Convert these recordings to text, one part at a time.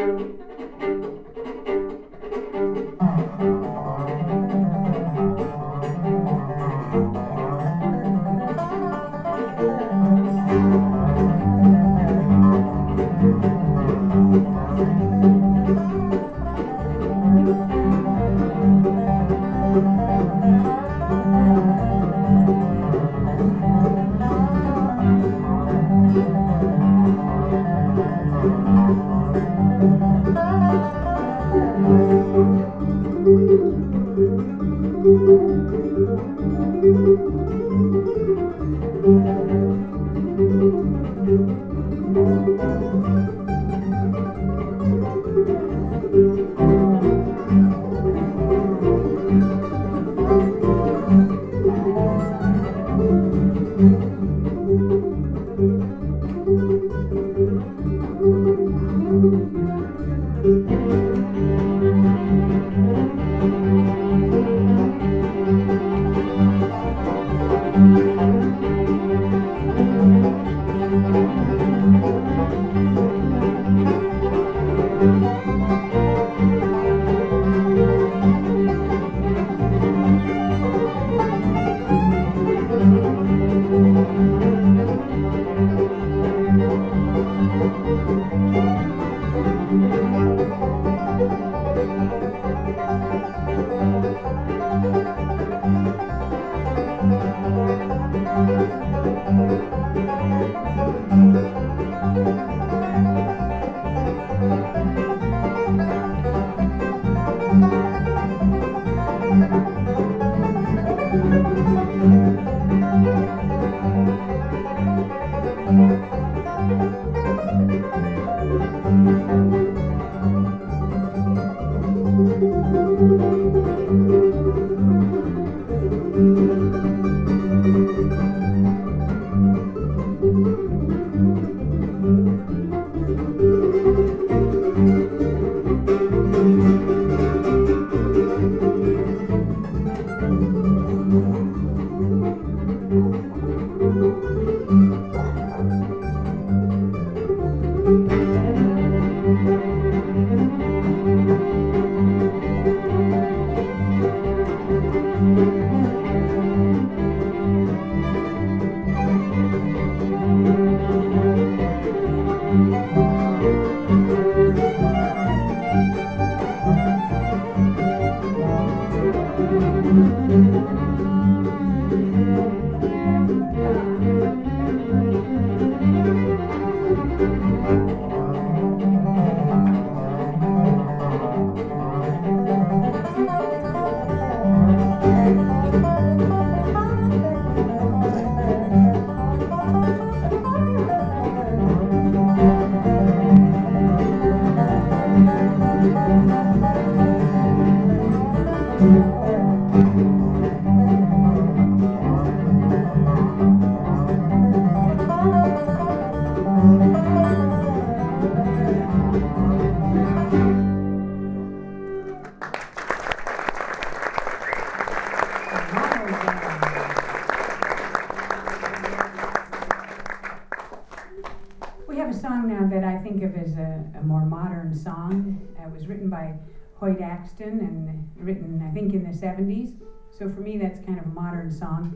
Song. It was written by Hoyt Axton and written, I think, in the 70s. So for me, that's kind of a modern song.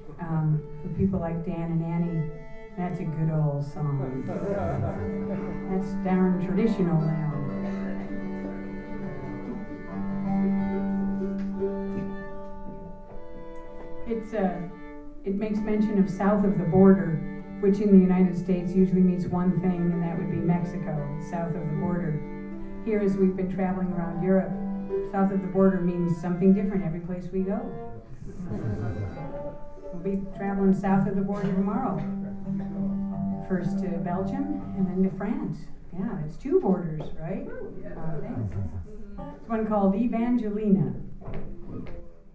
For people like Dan and Annie, that's a good old song. That's darn traditional now. It makes mention of south of the border, which in the United States usually means one thing, and that would be Mexico, south of the border. Here, as we've been traveling around Europe, south of the border means something different every place we go. We'll be traveling south of the border tomorrow. First to Belgium, and then to France. Yeah, it's two borders, right? It's one called Evangelina.